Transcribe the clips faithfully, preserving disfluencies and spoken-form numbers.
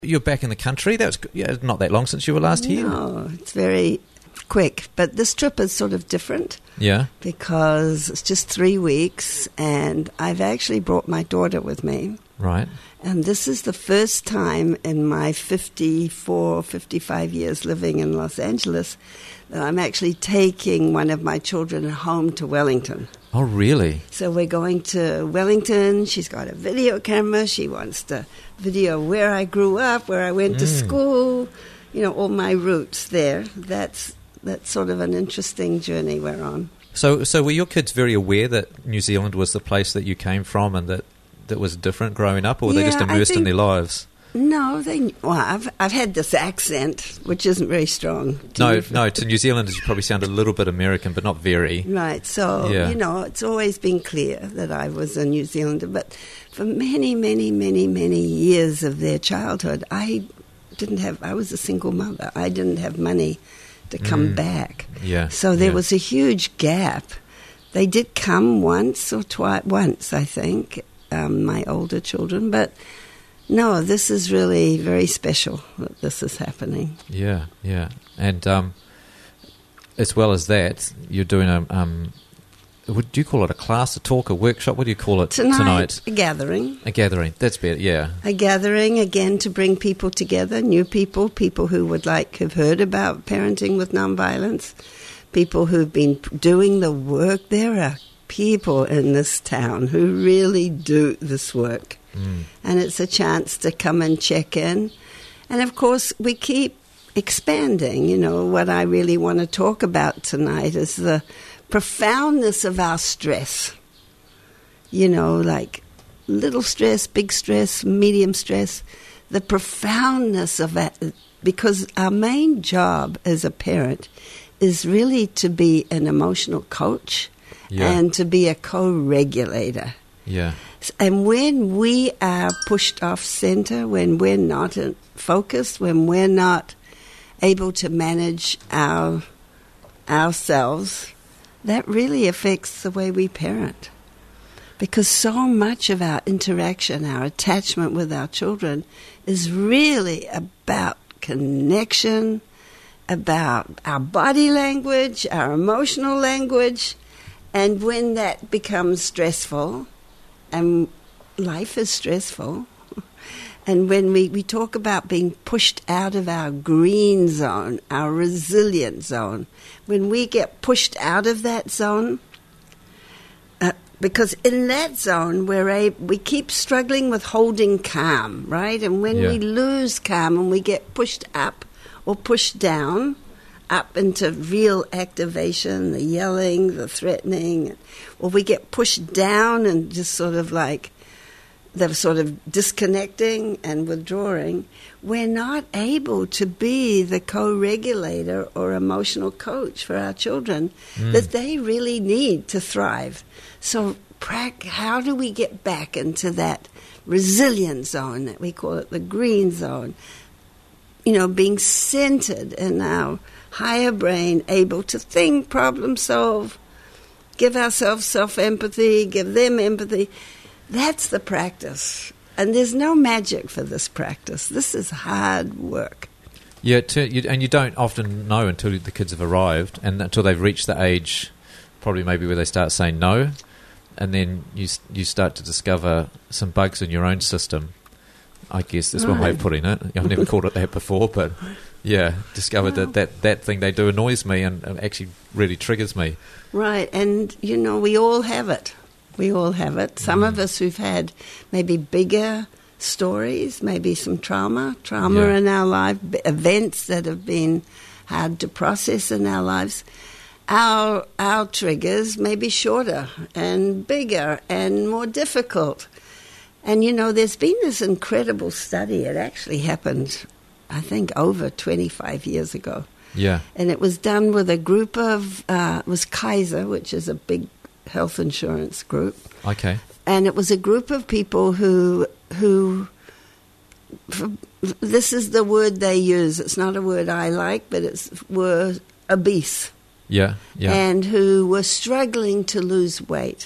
You're back in the country. That was yeah, not that long since you were last here. No, it's very quick. But this trip is sort of different. Yeah. Because it's just three weeks, and I've actually brought my daughter with me. Right. And this is the first time in my fifty-four, fifty-five years living in Los Angeles that I'm actually taking one of my children home to Wellington. Oh, really? So we're going to Wellington. She's got a video camera. She wants to video where I grew up, where I went mm. to school, you know, all my roots there. That's that's sort of an interesting journey we're on. So so were your kids very aware that New Zealand was the place that you came from and that, that was different growing up, or were yeah, they just immersed in their lives? No, they. Well, I've I've had this accent, which isn't very strong. No, you? no. To New Zealanders, you probably sound a little bit American, but not very. Right. So yeah. you know, it's always been clear that I was a New Zealander. But for many, many, many, many years of their childhood, I didn't have. I was a single mother. I didn't have money to come mm. back. Yeah. So there yeah. was a huge gap. They did come once or twice. Once, I think, um, my older children, but. No, this is really very special that this is happening. Yeah, yeah. And um, as well as that, you're doing a, um, would you call it a class, a talk, a workshop? What do you call it tonight? Tonight, a gathering. A gathering, that's better, yeah. A gathering, again, to bring people together, new people, people who would like, have heard about parenting with nonviolence, people who've been doing the work. There are people in this town who really do this work. Mm. And it's a chance to come and check in. And, of course, we keep expanding. You know, what I really want to talk about tonight is the profoundness of our stress. You know, like little stress, big stress, medium stress, the profoundness of that. Because our main job as a parent is really to be an emotional coach yeah. and to be a co-regulator. Yeah. And when we are pushed off center, when we're not focused, when we're not able to manage our ourselves, that really affects the way we parent. Because so much of our interaction, our attachment with our children is really about connection, about our body language, our emotional language. And when that becomes stressful, and life is stressful. And when we, we talk about being pushed out of our green zone, our resilient zone, when we get pushed out of that zone, uh, because in that zone we're a, we keep struggling with holding calm, right? And when yeah. we lose calm and we get pushed up or pushed down, up into real activation, the yelling, the threatening, or we get pushed down and just sort of like the sort of disconnecting and withdrawing, we're not able to be the co-regulator or emotional coach for our children mm. that they really need to thrive. So how do we get back into that resilient zone, that we call it the green zone, you know, being centered in our higher brain, able to think, problem solve, give ourselves self-empathy, give them empathy. That's the practice. And there's no magic for this practice. This is hard work. Yeah, to, you, and you don't often know until the kids have arrived and until they've reached the age probably maybe where they start saying no, and then you you start to discover some bugs in your own system. I guess that's right. One way of putting it. I've never called it that before, but... Yeah, discovered well, that, that that thing they do annoys me and actually really triggers me. Right, and, you know, we all have it. We all have it. Some mm. of us who've had maybe bigger stories, maybe some trauma, trauma yeah. in our life, events that have been hard to process in our lives. Our, our triggers may be shorter and bigger and more difficult. And, you know, there's been this incredible study. It actually happened I think over twenty-five years ago. Yeah. And it was done with a group of, uh, it was Kaiser, which is a big health insurance group. Okay. And it was a group of people who, who, for, this is the word they use. It's not a word I like, but it's, were obese. Yeah, yeah. And who were struggling to lose weight.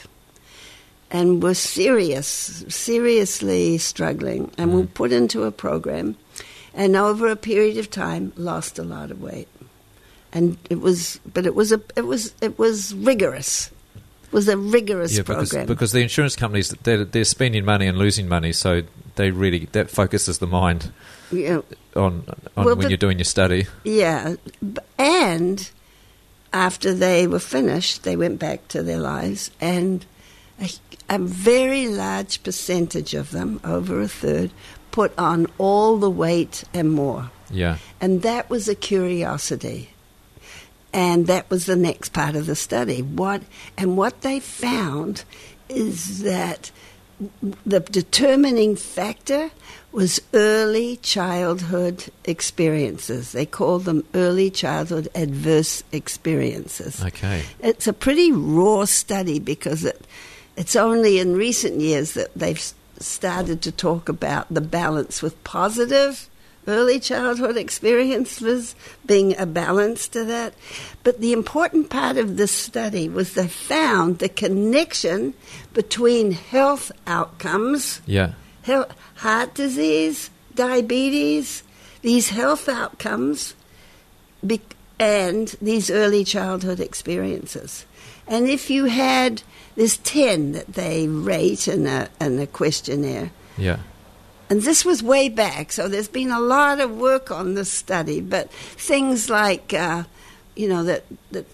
And were serious, seriously struggling. And mm. were put into a program. and over a period of time lost a lot of weight. And it was, but it was a, it was, it was rigorous. It was a rigorous yeah, because, program. because the insurance companies, they're, they're spending money and losing money, so they really, that focuses the mind Yeah. on, on Well, when but- you're doing your study. Yeah, b- and after they were finished, they went back to their lives, and a, a very large percentage of them, over a third, put on all the weight and more. Yeah. And that was a curiosity. And that was the next part of the study. What and what they found is that the determining factor was early childhood experiences. They call them early childhood adverse experiences. Okay. It's a pretty raw study because it, it's only in recent years that they've s- started to talk about the balance with positive early childhood experiences being a balance to that. But the important part of this study was they found the connection between health outcomes, Yeah. health, heart disease, diabetes, these health outcomes, be, and these early childhood experiences. And if you had, there's ten that they rate in a, in a questionnaire. Yeah. And this was way back, so there's been a lot of work on this study. But things like, uh, you know, that that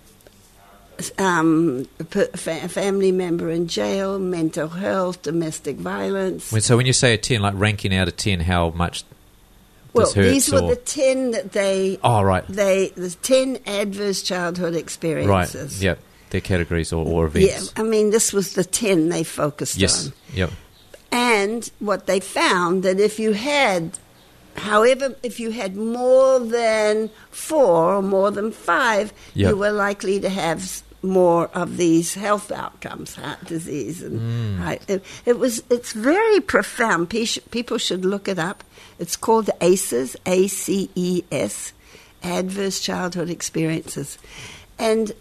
um, a per- fa- family member in jail, mental health, domestic violence. When, so when you say a ten, like ranking out of ten, how much Well, this hurts? these were or? the ten that they. Oh, right. They the ten adverse childhood Right. experiences. Yep. Their categories or, or Yeah, events. I mean, this was the ten they focused Yes. on. Yep. And what they found that if you had, however, if you had more than four or more than five, Yep. you were likely to have s- more of these health outcomes, heart disease, and Mm. heart- it, it was. It's very profound. Pe- People should look it up. It's called A C Es, A C E S, Adverse Childhood Experiences, and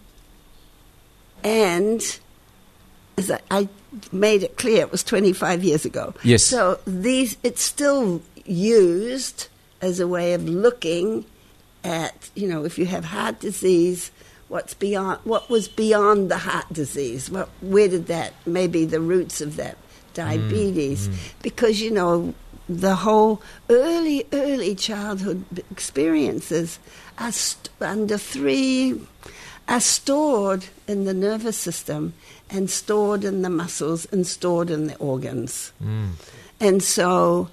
and. As I, I made it clear, it was twenty-five years ago. Yes. So these, it's still used as a way of looking at, you know, if you have heart disease, what's beyond, what was beyond the heart disease? What, where did that, maybe the roots of that, diabetes? mm. Because, you know, the whole early, early childhood experiences are st- under three, are stored in the nervous system and stored in the muscles and stored in the organs. Mm. And so,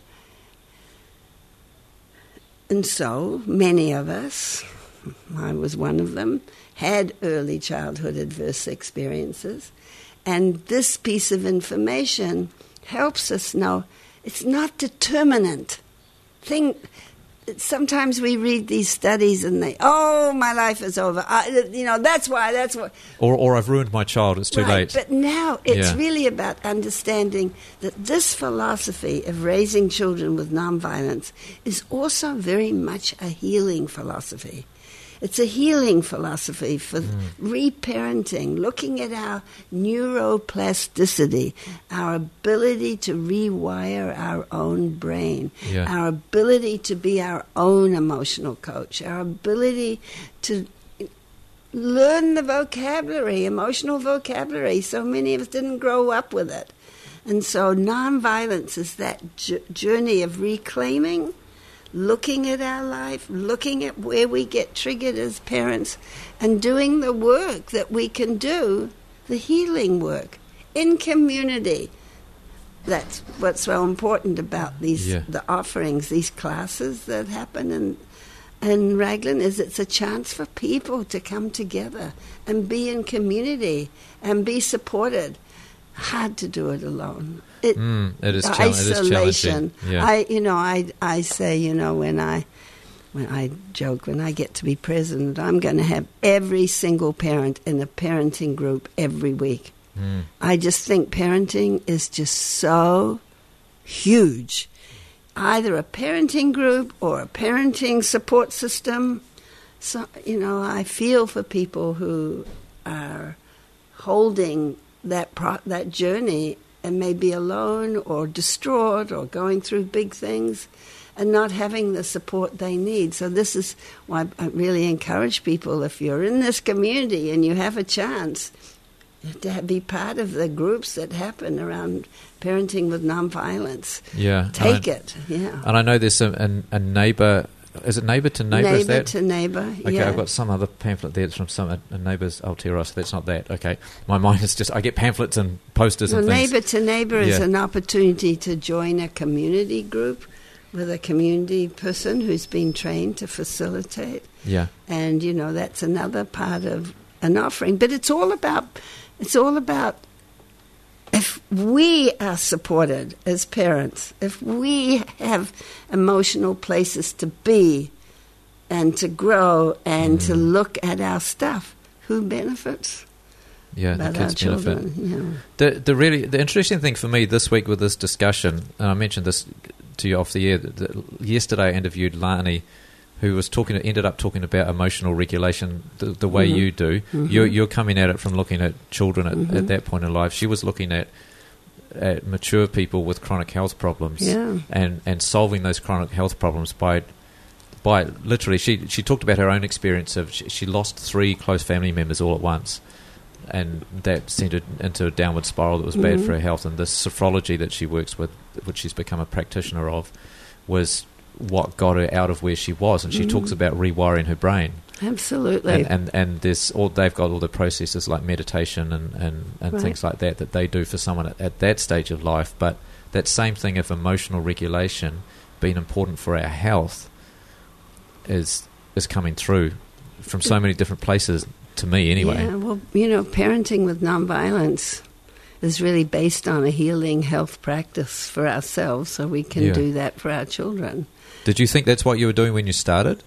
and so many of us, I was one of them, had early childhood adverse experiences. And this piece of information helps us know it's not determinant. Thing, sometimes we read these studies and they, oh, my life is over. I, you know, that's why, that's why. Or, or I've ruined my child. It's too Right, late. but now it's Yeah. really about understanding that this philosophy of raising children with nonviolence is also very much a healing philosophy. It's a healing philosophy for reparenting, looking at our neuroplasticity, our ability to rewire our own brain, Yeah. our ability to be our own emotional coach, our ability to learn the vocabulary, emotional vocabulary. So many of us didn't grow up with it. And so nonviolence is that j- journey of reclaiming, looking at our life, looking at where we get triggered as parents, and doing the work that we can do, the healing work, in community. That's what's so important about these Yeah. the offerings, these classes that happen in in Raglan, is it's a chance for people to come together and be in community and be supported. Hard to do it alone. It, Mm, it is the chal- it is isolation. challenging. Yeah. I, you know, I, I say, you know, when I, when I joke, when I get to be president, I'm going to have every single parent in a parenting group every week. Mm. I just think parenting is just so huge. Either a parenting group or a parenting support system. So, you know, I feel for people who are holding that pro- that journey and may be alone or distraught or going through big things. and not having the support they need. So this is why I really encourage people, if you're in this community and you have a chance to be part of the groups that happen around parenting with nonviolence. Yeah. Take I, it, yeah. And I know there's a, a, a neighbour, is it neighbour to neighbour? Neighbour is that? to neighbour, Okay, yeah. I've got some other pamphlet there. It's from some a, a neighbour's Aotearoa, so that's not that. Okay. My mind is just, I get pamphlets and posters Well, and things. neighbour to neighbour is Yeah. an opportunity to join a community group with a community person who's been trained to facilitate. Yeah. And, you know, that's another part of an offering. But it's all about, it's all about if we are supported as parents, if we have emotional places to be and to grow and mm. to look at our stuff, who benefits? Yeah, But the kids our benefit. children, yeah. The the really the interesting thing for me this week with this discussion, and I mentioned this to you off the air. That, that yesterday I interviewed Lani, who was talking, ended up talking about emotional regulation the, the way Mm-hmm. you do. Mm-hmm. You're you're coming at it from looking at children at, Mm-hmm. at that point in life. She was looking at at mature people with chronic health problems, Yeah. and and solving those chronic health problems by. By literally, she she talked about her own experience of she, she lost three close family members all at once, and that sent her into a downward spiral that was bad Mhm. for her health. And this sophrology that she works with, which she's become a practitioner of, was what got her out of where she was. And she Mhm. talks about rewiring her brain. Absolutely. And, and and there's all they've got all the processes like meditation and, and, and Right. things like that that they do for someone at, at that stage of life. But that same thing of emotional regulation being important for our health is is coming through from so many different places to me anyway. Yeah, well, you know, parenting with nonviolence is really based on a healing health practice for ourselves, so we can Yeah. do that for our children. Did you think that's what you were doing when you started?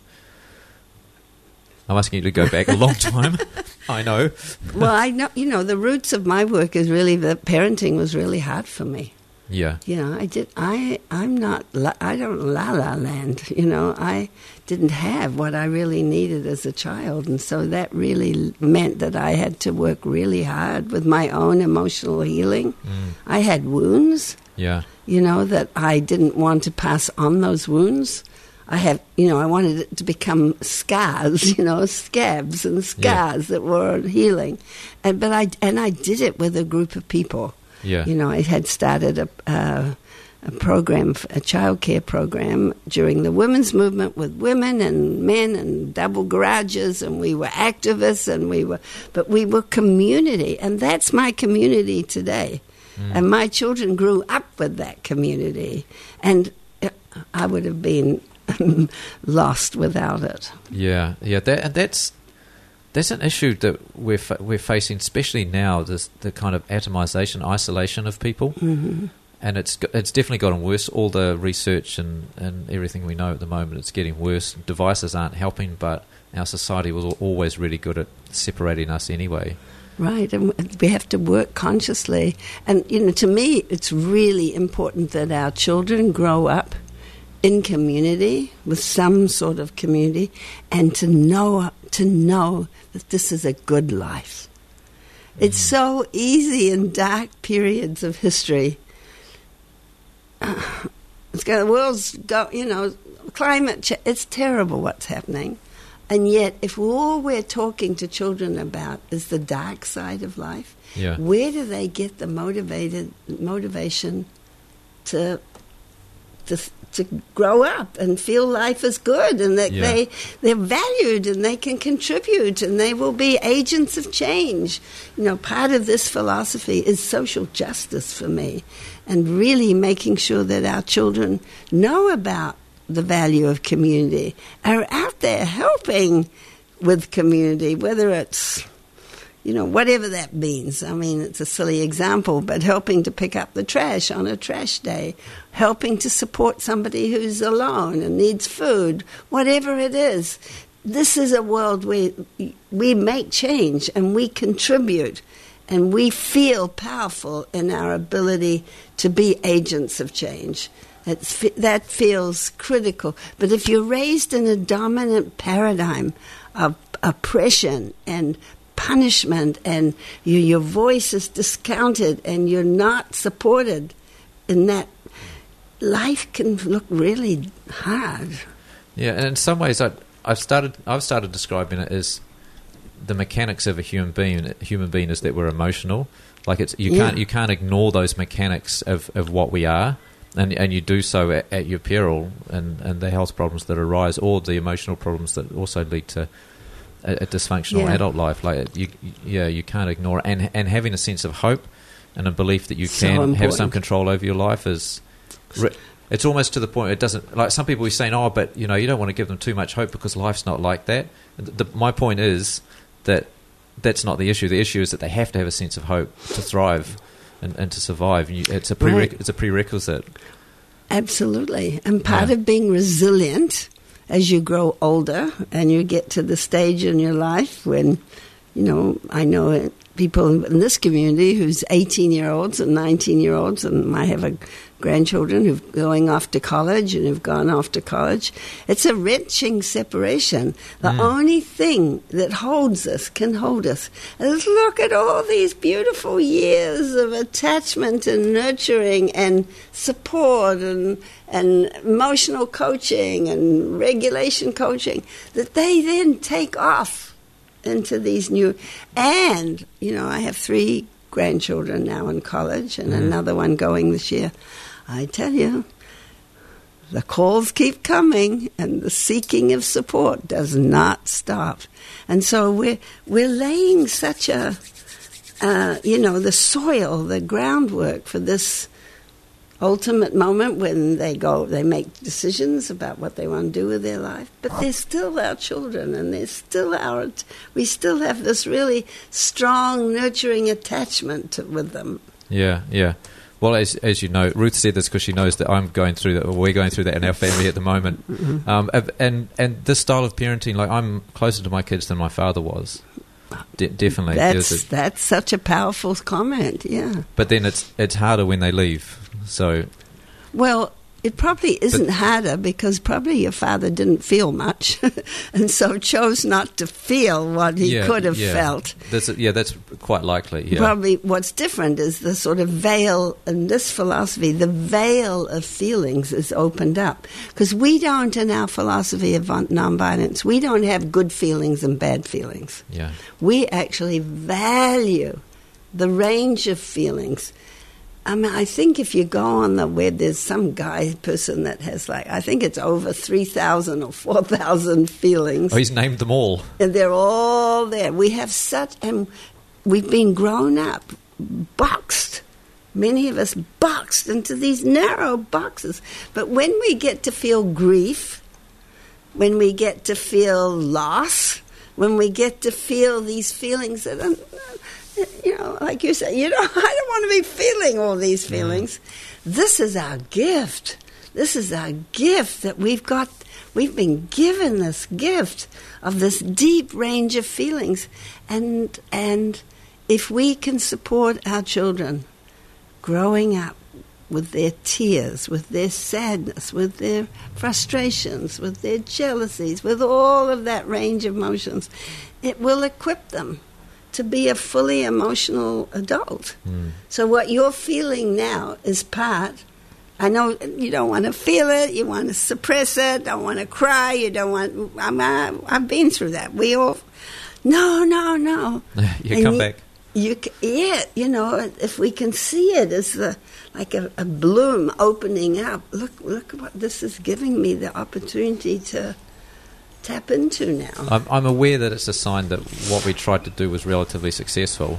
I'm asking you to go back a long time. I know. Well, I know, you know, the roots of my work is really that parenting was really hard for me. Yeah. You know, I did. I I'm not. La, I don't la la land. You know, I didn't have what I really needed as a child, and so that really meant that I had to work really hard with my own emotional healing. Mm. I had wounds. Yeah. You know, that I didn't want to pass on those wounds. I have, you know, I wanted it to become scars, you know, scabs and scars yeah. that were healing, and but I and I did it with a group of people. Yeah. You know, I had started a, uh, a program, a childcare program during the women's movement with women and men and double garages, and we were activists, and we were, but we were community, and that's my community today. Mm. And my children grew up with that community, and I would have been lost without it. Yeah, yeah, that, and that's that's an issue that we're fa- we're facing, especially now. This the kind of atomization, isolation of people, Mm-hmm. and it's it's definitely gotten worse. All the research and, and everything we know at the moment, it's getting worse. Devices aren't helping, but our society was always really good at separating us anyway. Right, and we have to work consciously. And, you know, to me, it's really important that our children grow up in community, with some sort of community, and to know to know that this is a good life. Mm. It's so easy in dark periods of history. Uh, it's got, the world's go, you know, climate change. It's terrible what's happening. And yet, if all we're talking to children about is the dark side of life, yeah. where do they get the motivated motivation to to to grow up and feel life is good, and that yeah. they they're valued and they can contribute and they will be agents of change? You know, part of this philosophy is social justice for me, and really making sure that our children know about the value of community, are out there helping with community, whether it's, you know, whatever that means. I mean, it's a silly example, but helping to pick up the trash on a trash day, helping to support somebody who's alone and needs food, whatever it is. This is a world where we make change and we contribute and we feel powerful in our ability to be agents of change. It's, that feels critical. But if you're raised in a dominant paradigm of oppression and punishment, and you, your voice is discounted and you're not supported in that, life can look really hard. Yeah, and in some ways, I, I've started. I've started describing it as the mechanics of a human being. A human being is that we're emotional. Like it's you Yeah. can't you can't ignore those mechanics of, of what we are, and and you do so at, at your peril, and, and the health problems that arise, or the emotional problems that also lead to a, a dysfunctional Yeah. adult life. Like you, yeah, you can't ignore it. And and having a sense of hope and a belief that you So can have important. some control over your life is. Re- It's almost to the point it doesn't, like some people are saying, oh, but you know, you don't want to give them too much hope because life's not like that. The, the, my point is that that's not the issue. The issue is that they have to have a sense of hope to thrive and, and to survive. You, it's a prere- Right. it's a prerequisite. Absolutely. And part Yeah. of being resilient as you grow older and you get to the stage in your life when, you know, I know it, people in this community who's eighteen-year-olds and nineteen-year-olds, and I have a grandchildren who've going off to college and who've gone off to college. It's a wrenching separation. The Mm. only thing that holds us, can hold us, is look at all these beautiful years of attachment and nurturing and support and and emotional coaching and regulation coaching that they then take off into these new. And, you know, I have three grandchildren now in college and Mm. another one going this year. I tell you, the calls keep coming and the seeking of support does not stop. And so we're, we're laying such a, uh, you know, the soil, the groundwork for this ultimate moment when they go, they make decisions about what they want to do with their life. But they're still our children, and they're still our. We still have this really strong, nurturing attachment to, with them. Yeah, yeah. Well, as as you know, Ruth said this because she knows that I'm going through that. Or we're going through that in our family at the moment. Mm-hmm. Um, and and this style of parenting, like I'm closer to my kids than my father was. De- definitely. There's That's a- that's such a powerful comment. Yeah. but then it's it's harder when they leave. So Well, it probably isn't harder because probably your father didn't feel much, and so chose not to feel what he yeah, could have yeah. felt. That's yeah, that's quite likely. Yeah. Probably what's different is the sort of veil in this philosophy, the veil of feelings is opened up. Because we don't, in our philosophy of von- nonviolence, we don't have good feelings and bad feelings. Yeah. We actually value the range of feelings. I mean, I think if you go on the web, there's some guy person that has like, I think it's over three thousand or four thousand feelings. Oh, he's named them all. And they're all there. We have such, and we've been grown up, boxed, many of us boxed into these narrow boxes. But when we get to feel grief, when we get to feel loss, when we get to feel these feelings that are, you know, like you say, you know, I don't want to be feeling all these feelings. Mm. This is our gift. This is our gift that we've got. We've been given this gift of this deep range of feelings. And and if we can support our children growing up with their tears, with their sadness, with their frustrations, with their jealousies, with all of that range of emotions, it will equip them to be a fully emotional adult. Mm. So what you're feeling now is part. I know you don't want to feel it, you want to suppress it, don't want to cry, you don't want... I'm, I, I've been through that. We all... No, no, no. you And come you, back. You, yeah, you know, if we can see it as the, like a, a bloom opening up, look, look what this is giving me the opportunity to tap into now. I'm, I'm aware that it's a sign that what we tried to do was relatively successful,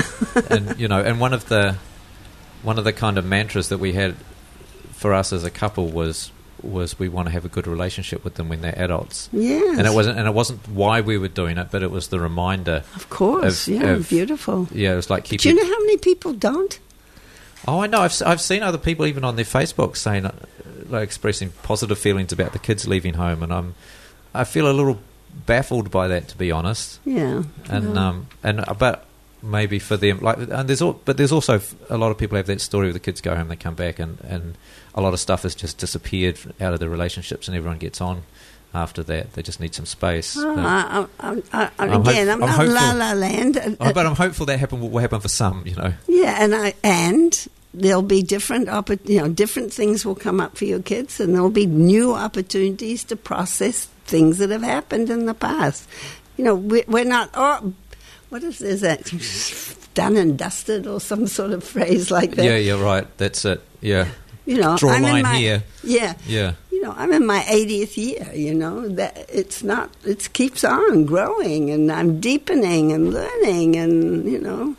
and you know, and one of the one of the kind of mantras that we had for us as a couple was was we want to have a good relationship with them when they're adults. Yes. And it wasn't and it wasn't why we were doing it, but it was the reminder. Of course, of, yeah, of, beautiful. Yeah, it was like Do keeping. you know how many people don't? Oh, I know. I've s- I've seen other people even on their Facebook saying, uh, like, expressing positive feelings about the kids leaving home, and I'm I feel a little baffled by that, to be honest. Yeah. And yeah. um and uh, but maybe for them, like, and there's all, but there's also f- a lot of people have that story where the kids go home, they come back, and and a lot of stuff has just disappeared out of the relationships, and everyone gets on after that. They just need some space. Oh, But- I, I, I, I, I'm again, hope- I'm, I'm not hopeful. La La Land. Uh, Oh, but I'm hopeful that happen will happen for some, you know. Yeah, and I and there'll be different, oppor- you know, different things will come up for your kids, and there'll be new opportunities to process things that have happened in the past. You know, we, we're not, oh, what is, is that, done and dusted or some sort of phrase like that? Yeah, you're right. That's it. Yeah. You know, Draw a I'm line in my, here. Yeah. Yeah. You know, I'm in my eightieth year, you know, that it's not, it keeps on growing, and I'm deepening and learning, and, you know,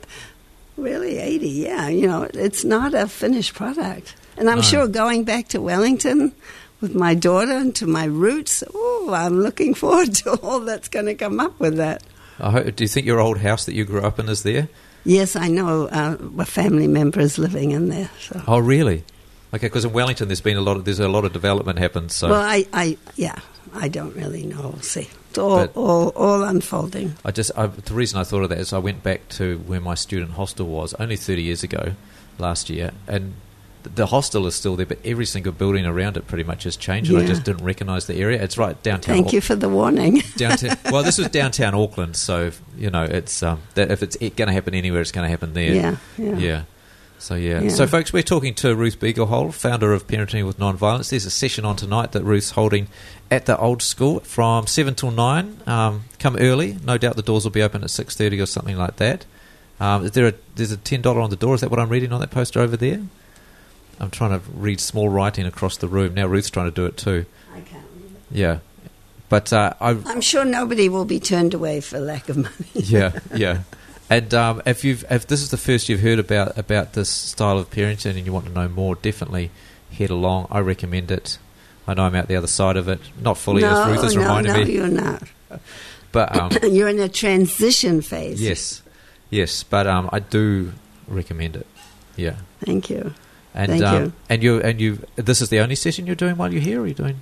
really eighty, yeah, you know, it's not a finished product. And I'm No. sure going back to Wellington with my daughter and to my roots, oh, I'm looking forward to all that's going to come up with that. I hope, do you think your old house that you grew up in is there? Yes, I know uh, a family member is living in there. So. Oh, really? Okay, because in Wellington there's been a lot of there's a lot of development happened. So Well, I, I, yeah, I don't really know. We'll see. It's all, But- all, all unfolding. I just I, the reason I thought of that is I went back to where my student hostel was only thirty years ago, last year, and th- the hostel is still there, but every single building around it pretty much has changed. And I Yeah. just didn't recognise the area. It's right downtown. Thank you for the warning. Downtown. Well, this was downtown Auckland, so you know it's um, that if it's going to happen anywhere, it's going to happen there. Yeah, yeah. Yeah. So yeah. Yeah. So folks, we're talking to Ruth Beaglehole, founder of Parenting with Nonviolence. There's a session on tonight that Ruth's holding at the Old School from seven till nine. Um, come early. No doubt the doors will be open at six thirty or something like that. Um, is there a, there's a ten dollars on the door. Is that what I'm reading on that poster over there? I'm trying to read small writing across the room. Now Ruth's trying to do it too. I can't read it. Yeah. But uh, I I'm sure nobody will be turned away for lack of money. yeah, yeah. And um, if you've if this is the first you've heard about about this style of parenting and you want to know more, definitely head along. I recommend it. I know I'm out the other side of it, not fully no, as Ruth has no, reminded no, me. you're not. But um, You're in a transition phase. yes, yes. But um, I do recommend it. Yeah. Thank you. And Thank um, you. and you and you. This is the only session you're doing while you're here. Or are you doing?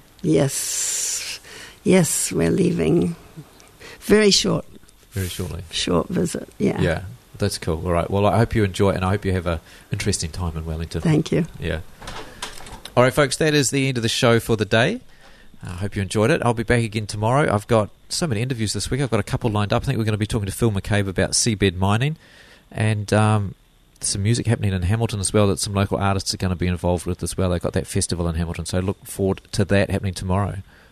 Yes. Yes, we're leaving. Very short, Very shortly. short visit. Yeah. Yeah, that's cool. All right. Well, I hope you enjoy it, and I hope you have a interesting time in Wellington. Thank you. Yeah. All right, folks, that is the end of the show for the day. I hope you enjoyed it. I'll be back again tomorrow. I've got so many interviews this week. I've got a couple lined up. I think we're going to be talking to Phil McCabe about seabed mining, and um, some music happening in Hamilton as well that some local artists are going to be involved with as well. They've got that festival in Hamilton, so look forward to that happening tomorrow.